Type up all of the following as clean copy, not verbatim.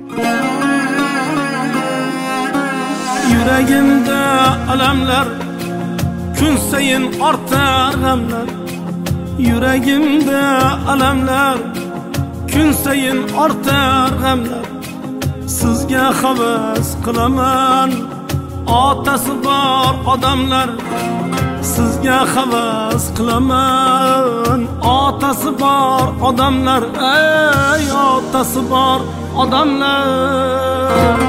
Yüreğimde alamlar, kun sayin ortar g'amlar. Yüreğimde alamlar, kun sayin ortar g'amlar. Sizge havas qilaman, otasi bor odamlar. Sizge havas qilaman, otasi bor odamlar. Ey otasi bor odamlar.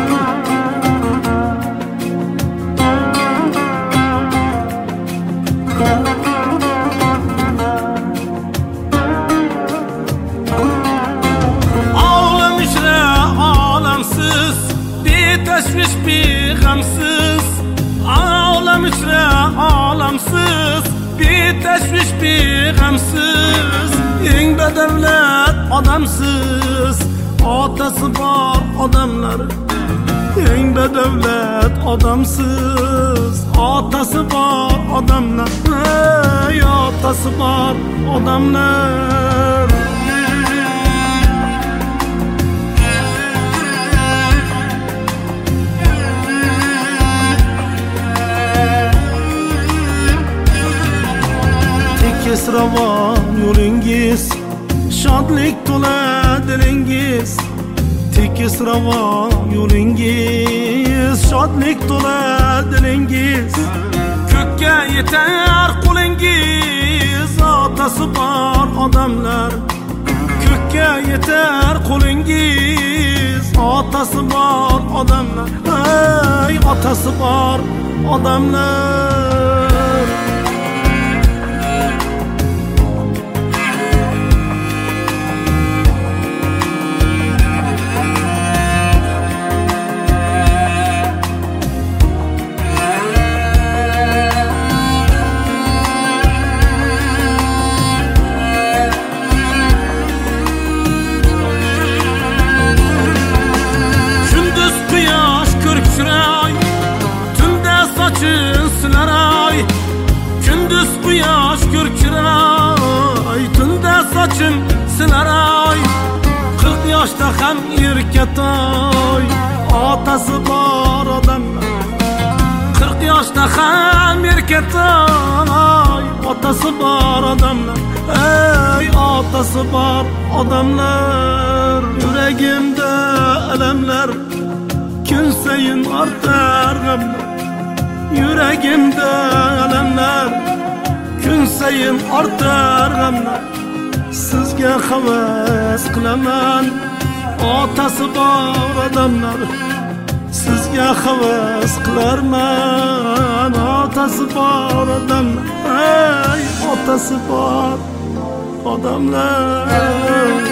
Teşviş bir gamsız, ağlam içre ağlamsız. Bir teşviş bir gamsız, en bedevlet adamsız. Otası var adamlar, en bedevlet adamsız. Otası var adamlar, ey otası var adamlar. Tekis ravan yo'lingiz, shodlik to'la dilingiz. Tekis ravan yo'lingiz, shodlik to'la dilingiz. Ko'kka yetar qo'lingiz, otasi bor odamlar. Ko'kka yetar qo'lingiz, otasi bor odamlar. Ey otasi bor odamlar. Gündüz quyosh ko'rkiray, tunda sochim sinaray. 40 yoshda ham erkatoy, otasi bor odamlar. 40 yoshda ham erkatoy, otasi bor odamlar. Ey otasi bor odamlar. Yüreğimde alamlar, kun sayin ortar g'amlar. Yüreğimde alamlar, kun sayin ortar g'amlar. Sizge havas qilaman, otasi bor odamlar. Sizge havas qilarman, otasi bor odamlar. Ey otasi bor odamlar.